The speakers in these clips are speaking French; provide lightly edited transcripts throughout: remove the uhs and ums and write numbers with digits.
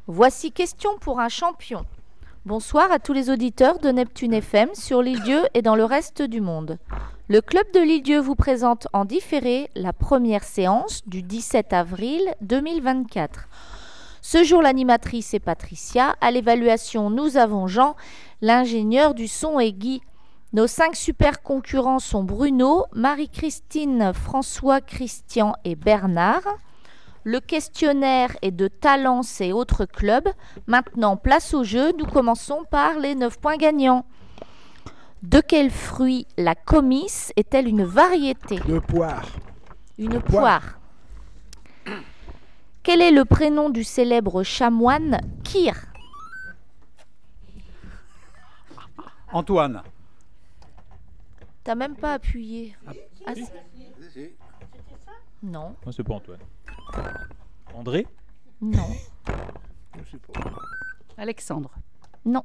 Voici question pour un champion. Bonsoir à tous les auditeurs de Neptune FM sur l'île-Dieu et dans le reste du monde. Le club de l'île-Dieu vous présente en différé la première séance du 17 avril 2024. Ce jour, l'animatrice est Patricia. À l'évaluation, nous avons Jean. L'ingénieur du son est Guy. Nos 5 super concurrents sont Bruno, Marie-Christine, François, Christian et Bernard. Le questionnaire est de Talence et autres clubs. Maintenant, place au jeu. Nous commençons par les 9 points gagnants. De quel fruit la comice est-elle une variété? De poire. Une poire. Quel est le prénom du célèbre chanoine Kir? Antoine. T'as même pas appuyé. Ah, non. Moi, c'est pas Antoine. André? Non. Alexandre. Non.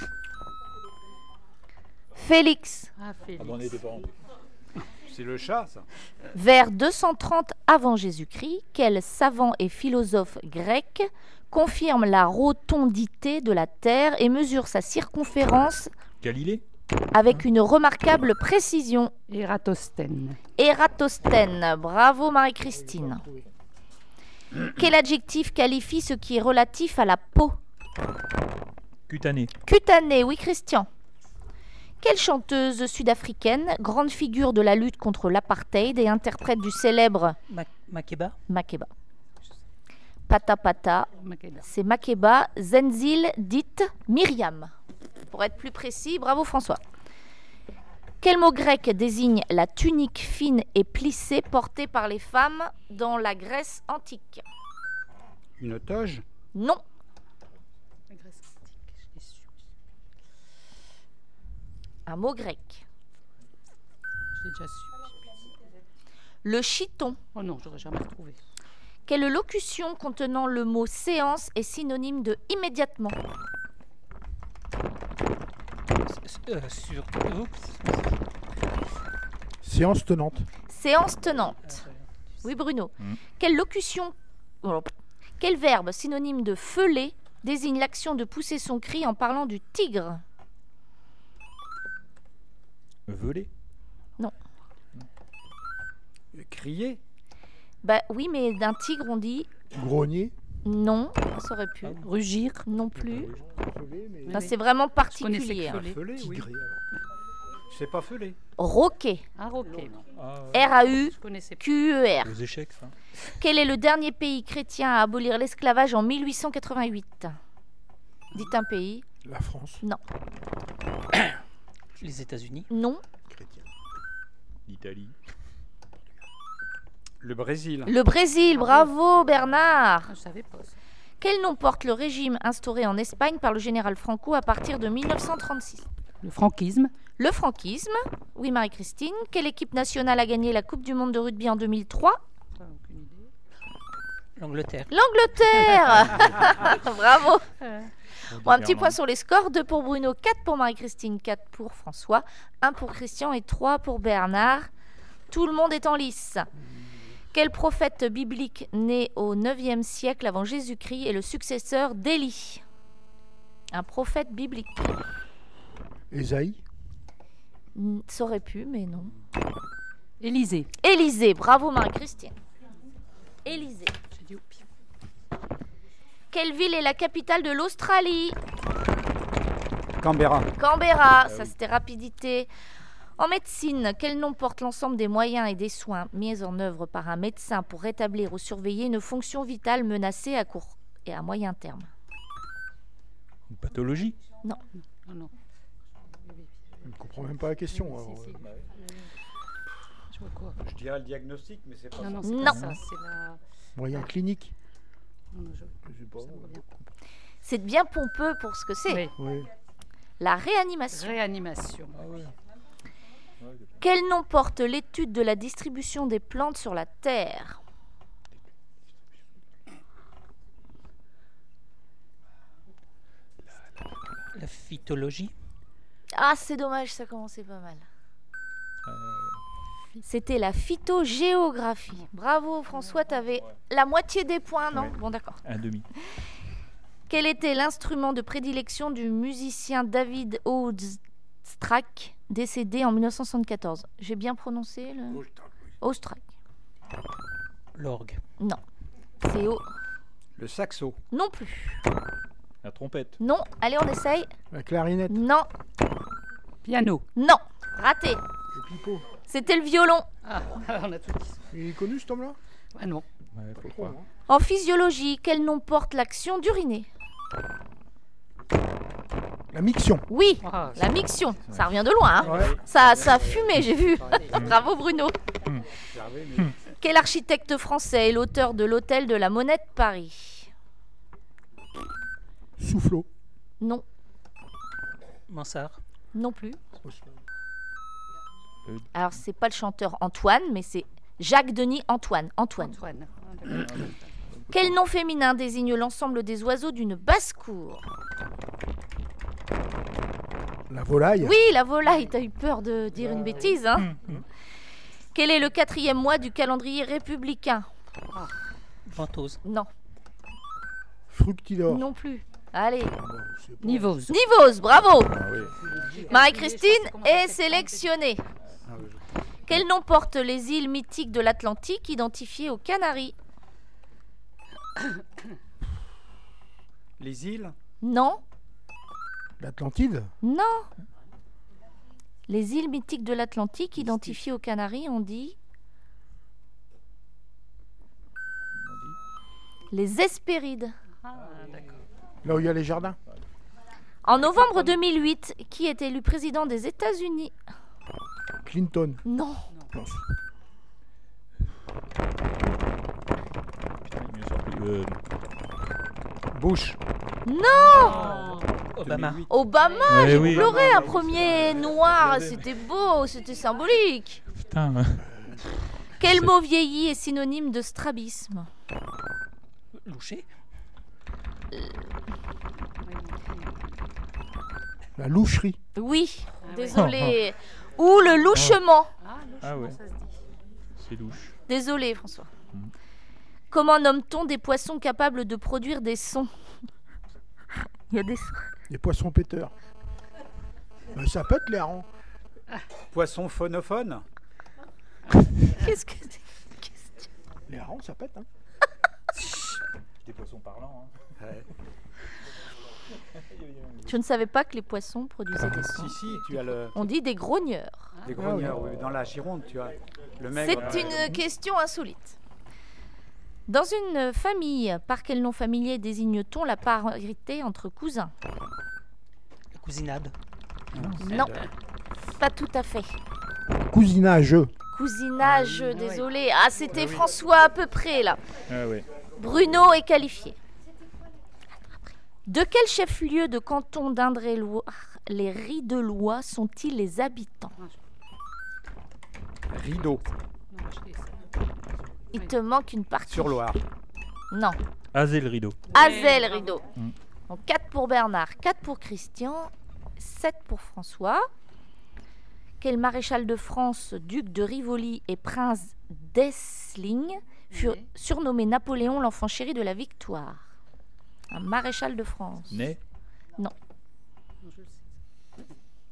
Félix. Ah, Félix. Ah bon, on n'était pas rendu. C'est le chat, ça. Vers 230 avant Jésus-Christ, quel savant et philosophe grec confirme la rotondité de la Terre et mesure sa circonférence Galilée? avec une remarquable précision? Ératosthène. Ératosthène. Bravo Marie-Christine. Quel adjectif qualifie ce qui est relatif à la peau? Cutané. Cutané, oui Christian. Quelle chanteuse sud-africaine, grande figure de la lutte contre l'apartheid et interprète du célèbre Makeba. Makeba? Pata Pata, Makeba. c'est Makeba. Zenzil, dite Myriam. Pour être plus précis, bravo François. Quel mot grec désigne la tunique fine et plissée portée par les femmes dans la Grèce antique? Une toge. Non. La Grèce antique, je l'ai su. Un mot grec. Je l'ai déjà su. Le chiton. Oh non, j'aurais jamais retrouvé. Quelle locution contenant le mot séance est synonyme de immédiatement? Séance tenante. Séance tenante. Oui Bruno. Quelle locution, quel verbe synonyme de feuler désigne l'action de pousser son cri en parlant du tigre? Velé? Crier. Bah oui, mais d'un tigre on dit Grogner. non, ça aurait pu. Rugir. Non plus. Mais... Enfin, c'est vraiment Je connaissais particulier. que hein. Feulé. Feulé, oui. Tigré, alors. C'est pas feulé. Roquet. Un roquet. R-A-U-Q-E-R. Je connaissais pas. Les échecs, ça. Quel est le dernier pays chrétien à abolir l'esclavage en 1888? Dites un pays. La France. Les États-Unis. Non. Chrétien. L'Italie. Le Brésil. Le Brésil. Bravo Bernard. Je savais pas ça. Quel nom porte le régime instauré en Espagne par le général Franco à partir de 1936? Le franquisme. Le franquisme. Oui Marie-Christine. Quelle équipe nationale a gagné la Coupe du Monde de rugby en 2003? Ah, aucune idée. L'Angleterre. L'Angleterre. Bravo. Bon, un petit Irlande. point sur les scores. 2 pour Bruno, 4 pour Marie-Christine, 4 pour François, 1 pour Christian et 3 pour Bernard. Tout le monde est en lice. Quel prophète biblique né au 9e siècle avant Jésus-Christ est le successeur d'Élie? Un prophète biblique. Ésaïe. Ça aurait pu, mais non. Élysée. Élysée. Bravo Marie-Christine. Élysée. J'ai dit au pire. Quelle ville est la capitale de l'Australie? Canberra. Canberra, ça c'était rapidité. En médecine, quel nom porte l'ensemble des moyens et des soins mis en œuvre par un médecin pour rétablir ou surveiller une fonction vitale menacée à court et à moyen terme? Une pathologie? Non, non. Je ne comprends même pas la question. Alors, Si. Je vois quoi? Je dirais le diagnostic, mais c'est pas Non, ça. non, c'est Non. pas ça. C'est la... moyen clinique. Non, non, Je sais pas. ça me revient pas. C'est bien pompeux pour ce que c'est. Oui. Oui. La réanimation. Réanimation. Ah ouais. Quel nom porte l'étude de la distribution des plantes sur la Terre? La phytologie. Ah, c'est dommage, ça commençait pas mal. C'était la phytogéographie. Bravo François, tu avais la moitié des points, non? Ouais. Bon, d'accord. Un demi. Quel était l'instrument de prédilection du musicien David Oistrakh, décédé en 1974? J'ai bien prononcé le... Oistrakh. L'orgue. Non. C'est O. Le saxo. Non plus. La trompette. Non. Allez, on essaye. La clarinette. Non. Piano. Non. Raté. Le pipeau. C'était le violon. Ah, on a tout dit. Il est connu cet homme-là? Ah non. Ouais, faut Trop, croire. hein. En physiologie, quel nom porte l'action d'uriner? La miction. Oui. Ah, La miction. Ça revient de loin, hein. Ouais. Ça a fumé, j'ai vu. Bravo Bruno. Observé, mais Quel architecte français est l'auteur de l'hôtel de la Monnaie de Paris? Soufflot. Non. Mansart. Non plus. Alors, c'est pas le chanteur Antoine, mais c'est Jacques-Denis Antoine. Antoine. Antoine. Ah, d'accord. Quel nom féminin désigne l'ensemble des oiseaux d'une basse-cour? La volaille. Oui, la volaille. T'as eu peur de dire une bêtise, hein? Quel est le 4e mois du calendrier républicain? Ventose. Non. Fructidor. Non plus. Allez. Bon, c'est pas- Nivose. Nivose, bravo. Ah oui. Marie-Christine est sélectionnée. Quel nom portent les îles mythiques de l'Atlantique identifiées aux Canaries? les îles. Non. L'Atlantide. Non. Les îles mythiques de l'Atlantique identifiées aux Canaries, on dit les Hespérides. Ah, d'accord. Là où il y a les jardins. En novembre 2008, qui est élu président des États-Unis? Clinton. Non. Non, Putain, il m'est sorti. Bush. Non. Obama. 2008. Obama, Ouais, j'ai oui. pleuré un premier noir, c'était beau, c'était symbolique. Putain. Quel mot vieilli est synonyme de strabisme? Louché. La loucherie. Oui, oui. désolé. Ou le louchement. Ah, Ah ouais. ça se dit. C'est louche. Désolé, François. Comment nomme-t-on des poissons capables de produire des sons? Il y a des sons. Les poissons péteurs. Ben, ça pète les harengs. Poisson phonophone. Qu'est-ce que c'est? Question. Les harengs, ça pète. Hein. Des poissons parlants. Ouais. Je ne savais pas que les poissons produisaient des sons. Si, tu as On dit des grogneurs. les grogneurs. Oui. Dans la Gironde, tu as le C'est maigre. une question insolite. Dans une famille, par quel nom familier désigne-t-on la parité entre cousins? La cousinade. Non, pas tout à fait. Cousinage. Cousinage, désolé. Ah, c'était François à peu près là. Ah ouais. Bruno est qualifié. De quel chef-lieu de canton d'Indre-et-Loire les Ridelois sont-ils les habitants? Rideau. Non, je dis ça. Il te manque une partie. Sur Loire. Non. Azel rideau. Azel Rideau. Mm. Donc 4 pour Bernard, 4 pour Christian, 7 pour François. Quel maréchal de France, duc de Rivoli et prince d'Essling fut Oui. surnommé Napoléon, l'enfant chéri de la victoire? Un maréchal de France. Né. Non, je le sais.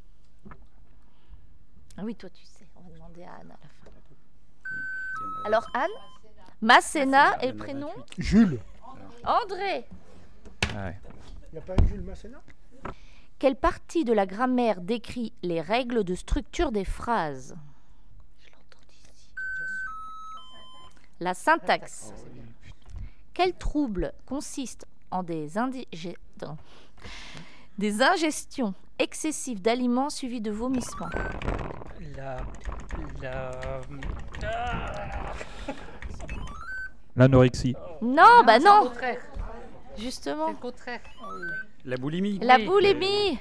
Ah oui, toi tu sais. On va demander à Anne à la fin. Il y en a- Alors Anne, Masséna il y et en le a prénom 28. Jules. André. Ah ouais. Il n'y a pas Jules Masséna? Quelle partie de la grammaire décrit les règles de structure des phrases? Je l'entends d'ici. La syntaxe. Quel trouble consiste en des ingestions excessives d'aliments suivies de vomissements? La. L'anorexie. Non, bah c'est non, le contraire. justement. C'est le contraire. La boulimie. La Oui. boulimie.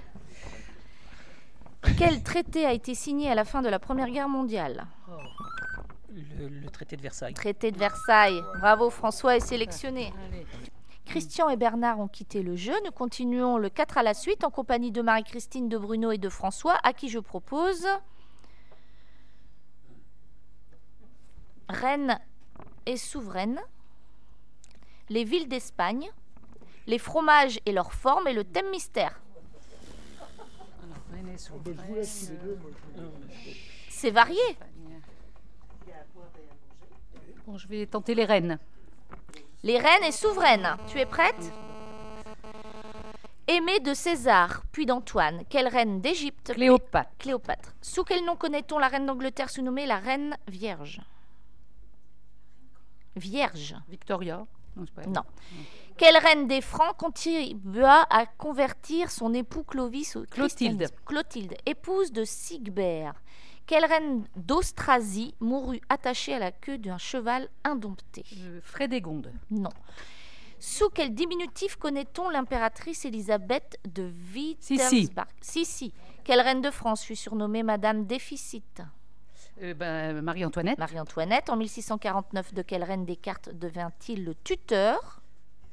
Quel traité a été signé à la fin de la Première Guerre mondiale? Le traité de Versailles. Traité de Versailles. Bravo, François est sélectionné. Allez. Christian et Bernard ont quitté le jeu. Nous continuons le 4 à la suite en compagnie de Marie-Christine, de Bruno et de François, à qui je propose Reine et souveraine, les villes d'Espagne, les fromages et leur forme et le thème mystère. Alors, Rennes et Oh, ben, je vous laisse tous les deux. Moi, C'est varié. Bon, je vais tenter les Rennes. Les reines et souveraines. Tu es prête? Aimée de César, puis d'Antoine. Quelle reine d'Égypte? Cléopâtre. Cléopâtre. Sous quel nom connaît-on la reine d'Angleterre surnommée la reine vierge? Vierge. Victoria. Non, c'est pas elle. Non. Quelle reine des Francs contribua à convertir son époux Clovis au Clotilde. christianisme? Clotilde, épouse de Sigbert. Quelle reine d'Austrasie mourut attachée à la queue d'un cheval indompté? Frédégonde. Non. Sous quel diminutif connaît-on l'impératrice Élisabeth de Wittelsbach? Sissi. Quelle reine de France fut surnommée Madame Déficit? Marie-Antoinette. Marie-Antoinette. En 1649, de quelle reine Descartes devint-il le tuteur?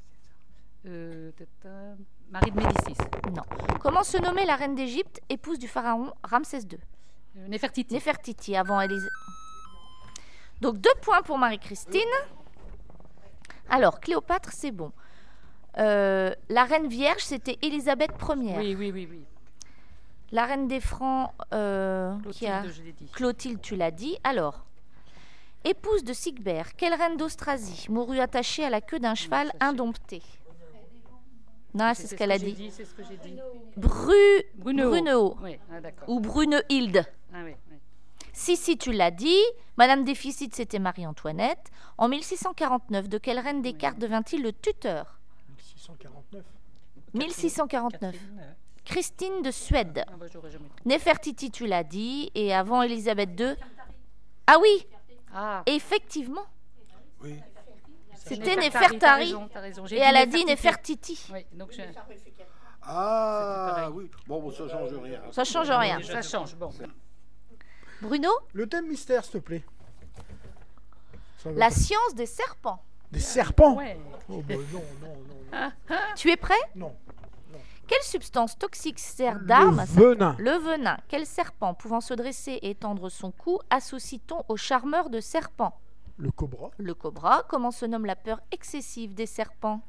Marie de Médicis. Non. Comment se nommait la reine d'Égypte, épouse du pharaon Ramsès II? Néfertiti. Néfertiti, avant Élisabeth. Donc 2 points pour Marie-Christine. Alors, Cléopâtre, c'est bon. La reine vierge, c'était Élisabeth Ière. Oui. La reine des Francs, qui a... Clotilde, je l'ai dit. Clotilde, tu l'as dit. Alors, épouse de Sigbert, quelle reine d'Austrasie mourut attachée à la queue d'un cheval ça, c'est- indompté? Non, c'est ce qu'elle a dit. C'est ce que j'ai dit. Brunehaut. Oui, d'accord. Ou Brunehilde. Ah, oui. Si, tu l'as dit. Madame Déficit, c'était Marie-Antoinette. En 1649, de quelle reine Descartes devint-il le tuteur? 1649. 1649. Catherine, Christine de Suède. Ah, bah, j'aurais jamais trouvé. Néfertiti, tu l'as dit. Et avant Élisabeth II. Ah oui, Ah, effectivement. Oui. C'était Néfertari, Néfertari. t'as raison. J'ai Et dit elle a dit Néfertiti. Néfertiti. Oui, donc Ah, pareil. oui. Bon, ça change rien. Ça change rien. ça change. Bon. Bruno, Le thème mystère, s'il te plaît. Ça va la pas. science des serpents. Des serpents. Ouais. Oh, bah, non. Tu es prêt? Non. Quelle substance toxique sert d'arme à Le venin. Le venin. Quel serpent pouvant se dresser et étendre son cou associe-t-on au charmeur de serpents? Le cobra. Le cobra. Comment se nomme la peur excessive des serpents?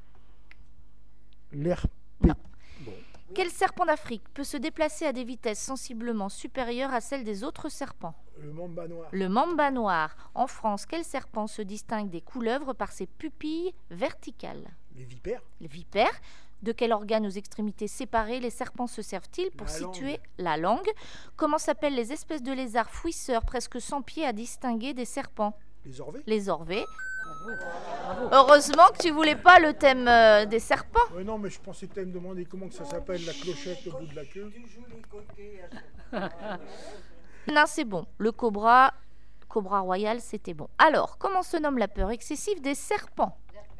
L'air. Non. Quel serpent d'Afrique peut se déplacer à des vitesses sensiblement supérieures à celles des autres serpents? Le mamba noir. Le mamba noir. En France, quel serpent se distingue des couleuvres par ses pupilles verticales? Les vipères. Les vipères. De quel organe aux extrémités séparées les serpents se servent-ils pour La situer langue. la langue? Comment s'appellent les espèces de lézards fouisseurs presque sans pieds à distinguer des serpents? Les orvets. Les orvets. Heureusement que tu voulais pas le thème des serpents. Ouais, non, mais je pensais que tu allais me demander comment que ça s'appelle, la clochette au bout de la queue. Non, c'est bon. Le cobra royal, c'était bon. Alors, comment se nomme la peur excessive des serpents?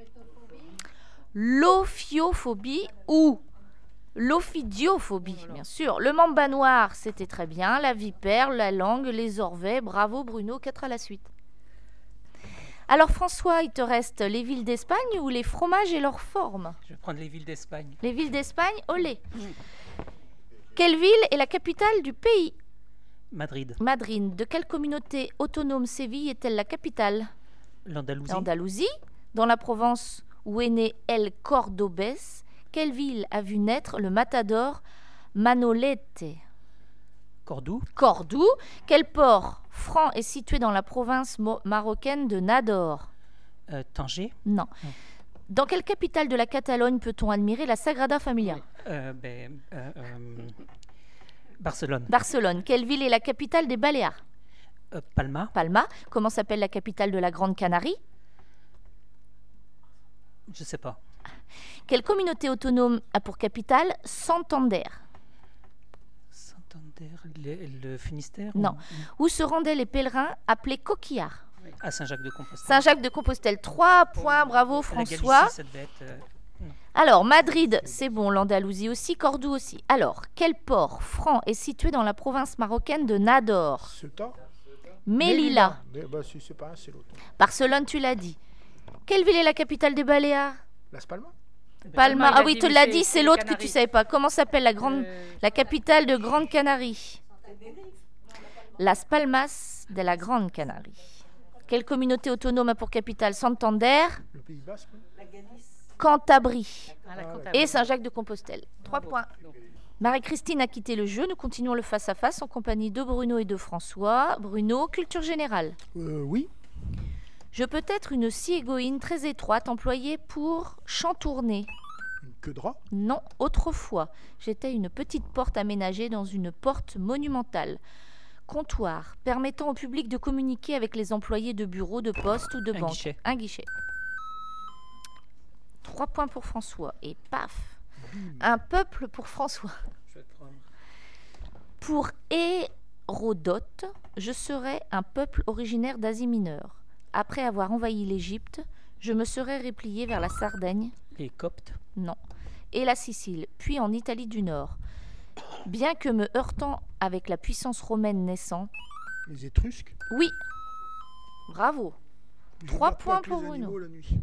L'ophiophobie ou l'ophidiophobie, bien sûr. Le mamba noir, c'était très bien. La vipère, la langue, les orvets. Bravo Bruno, 4 à la suite. Alors François, il te reste les villes d'Espagne ou les fromages et leurs formes? Je vais prendre les villes d'Espagne. Les villes d'Espagne, olé. Quelle ville est la capitale du pays? Madrid. Madrid. De quelle communauté autonome Séville est-elle la capitale? L'Andalousie. L'Andalousie. Dans la Provence où est né El Cordobés, quelle ville a vu naître le matador Manolete? Cordoue. Cordoue. Quel port franc est situé dans la province marocaine de Nador? Tanger. Non. Dans quelle capitale de la Catalogne peut-on admirer la Sagrada Familia? Barcelone. Barcelone. Quelle ville est la capitale des Baléares? Palma. Palma. Comment s'appelle la capitale de la Grande Canarie? Je sais pas. Quelle communauté autonome a pour capitale Santander? Santander. Le Finistère. Non. Où se rendaient les pèlerins appelés coquillards? À Saint-Jacques-de-Compostelle. Saint-Jacques-de-Compostelle. 3 points, bravo La François. Galicie, ça devait être, Alors, Madrid, c'est bon, l'Andalousie aussi, Cordoue aussi. Alors, quel port franc est situé dans la province marocaine de Nador? Ceuta. Melilla. Mais, bah, si c'est pas un, c'est l'autre. Barcelone, tu l'as dit. Quelle ville est la capitale des Baléares? Las Palmas. Palma. il a Ah oui, dit, te mais l'a c'est- dit, c'est c'est les l'autre que tu Canaries. savais pas. Comment s'appelle la capitale de Grande Canarie? Las Palmas de la Grande Canarie. Quelle communauté autonome a pour capitale Santander? Le Pays Basque. Cantabrie Ah, la Ah, Cantabrie. et Saint-Jacques-de-Compostelle. 3 points. Marie-Christine a quitté le jeu. Nous continuons le face-à-face en compagnie de Bruno et de François. Bruno, culture générale. Oui. Je peux être une scie égoïne très étroite employée pour chantourner. Une queue de rat. Non, autrefois, j'étais une petite porte aménagée dans une porte monumentale. Comptoir, permettant au public de communiquer avec les employés de bureau, de poste ou de Un banque. guichet. Un guichet. 3 points pour François. Et paf, un peuple pour François. Je vais te prendre. Pour Hérodote, je serais un peuple originaire d'Asie mineure. Après avoir envahi l'Égypte, je me serais replié vers la Sardaigne, Les Coptes. non, et la Sicile, puis en Italie du Nord. Bien que me heurtant avec la puissance romaine naissante, Les Étrusques. oui, bravo. Je 3 regarde pas points que pour les Bruno. animaux la nuit.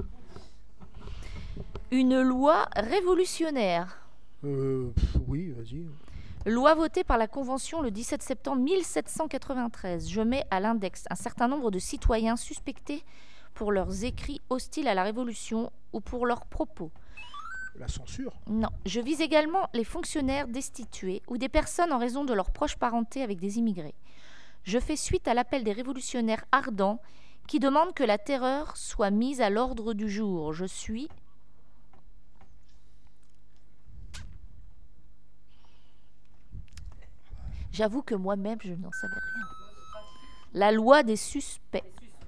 Une loi révolutionnaire. Oui, vas-y. Loi votée par la Convention le 17 septembre 1793. Je mets à l'index un certain nombre de citoyens suspectés pour leurs écrits hostiles à la Révolution ou pour leurs propos. La censure. Non. Je vise également les fonctionnaires destitués ou des personnes en raison de leur proche parenté avec des immigrés. Je fais suite à l'appel des révolutionnaires ardents qui demandent que la terreur soit mise à l'ordre du jour. Je suis... J'avoue que moi-même, je n'en savais rien. La loi des suspects.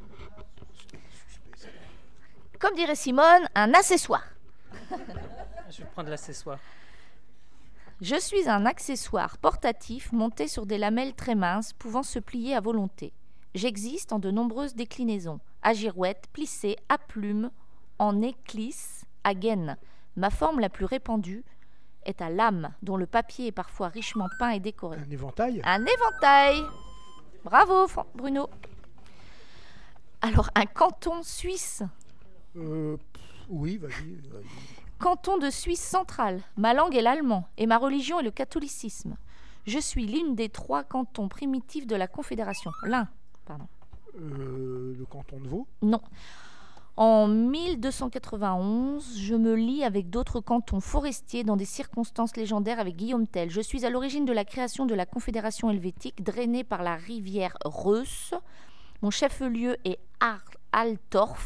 Comme dirait Simone, un accessoire. Je vais prendre l'accessoire. Je suis un accessoire portatif monté sur des lamelles très minces pouvant se plier à volonté. J'existe en de nombreuses déclinaisons, à girouette, plissée, à plumes, en éclisse, à gaine. Ma forme la plus répandue est à lame, dont le papier est parfois richement peint et décoré. Un éventail. Un éventail. Bravo, Bruno. Alors, un canton suisse. Oui, vas-y. Canton de Suisse centrale. Ma langue est l'allemand et ma religion est le catholicisme. Je suis l'une des 3 cantons primitifs de la Confédération. L'un, pardon. Le canton de Vaud. Non. En 1291, je me lie avec d'autres cantons forestiers dans des circonstances légendaires avec Guillaume Tell. Je suis à l'origine de la création de la Confédération helvétique drainée par la rivière Reuss. Mon chef-lieu est Altorf.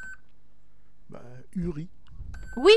Uri. Oui.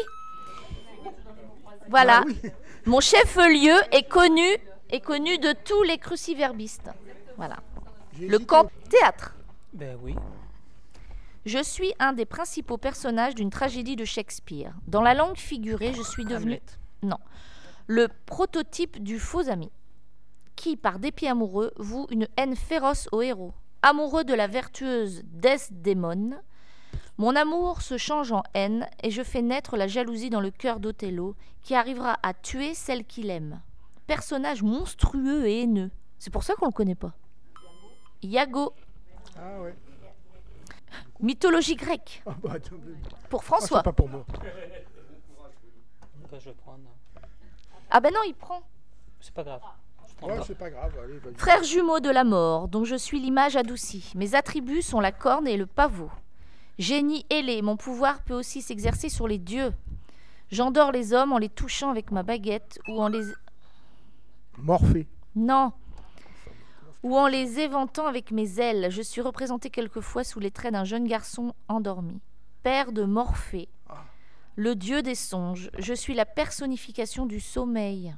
Voilà. Ah oui. Mon chef-lieu est connu de tous les cruciverbistes. Voilà. J'ai Le hésité. camp théâtre. Ben oui. Je suis un des principaux personnages d'une tragédie de Shakespeare. Dans la langue figurée, je suis devenu Hamlet. le prototype du faux ami, qui, par dépit amoureux, voue une haine féroce au héros. Amoureux de la vertueuse Desdémone, mon amour se change en haine et je fais naître la jalousie dans le cœur d'Othello, qui arrivera à tuer celle qu'il aime. Personnage monstrueux et haineux. C'est pour ça qu'on le connaît pas. Iago, Ah ouais. mythologie grecque. Ah bah, attends, Pour c'est François. pas pour moi. Ben, je vais prendre. Ah ben non, il prend. C'est pas grave. Je prends Ouais, pas. c'est pas grave. Allez, vas-y. Frère jumeau de la mort, dont je suis l'image adoucie. Mes attributs sont la corne et le pavot. Génie ailé, mon pouvoir peut aussi s'exercer sur les dieux. J'endors les hommes en les touchant avec ma baguette ou en les... Morphée. Non. Ou en les éventant avec mes ailes. Je suis représenté quelquefois sous les traits d'un jeune garçon endormi. Père de Morphée, le dieu des songes. Je suis la personnification du sommeil.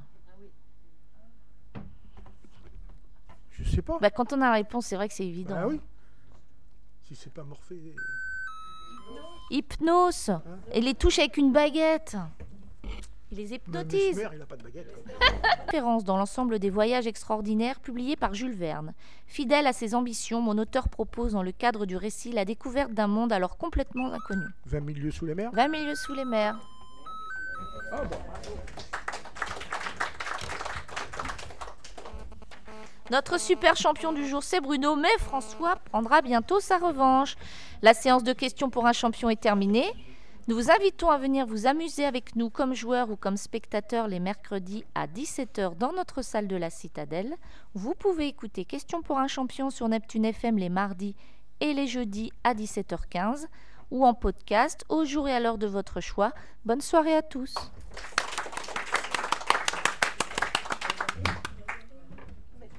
Je sais pas. Bah, quand on a la réponse, c'est vrai que c'est évident. Ah oui. Si c'est pas Morphée. Hypnose. Et les touche avec une baguette. Il les Même hypnotise. Mesmer, il a pas de baguette. quoi. Référence dans l'ensemble des voyages extraordinaires publiés par Jules Verne. Fidèle à ses ambitions, mon auteur propose dans le cadre du récit la découverte d'un monde alors complètement inconnu. 20 000 lieues sous les mers. 20 milieux sous les mers. Ah bon. Notre super champion du jour, c'est Bruno, mais François prendra bientôt sa revanche. La séance de questions pour un champion est terminée. Nous vous invitons à venir vous amuser avec nous comme joueur ou comme spectateur les mercredis à 17h dans notre salle de la Citadelle. Vous pouvez écouter Questions pour un champion sur Neptune FM les mardis et les jeudis à 17h15 ou en podcast au jour et à l'heure de votre choix. Bonne soirée à tous.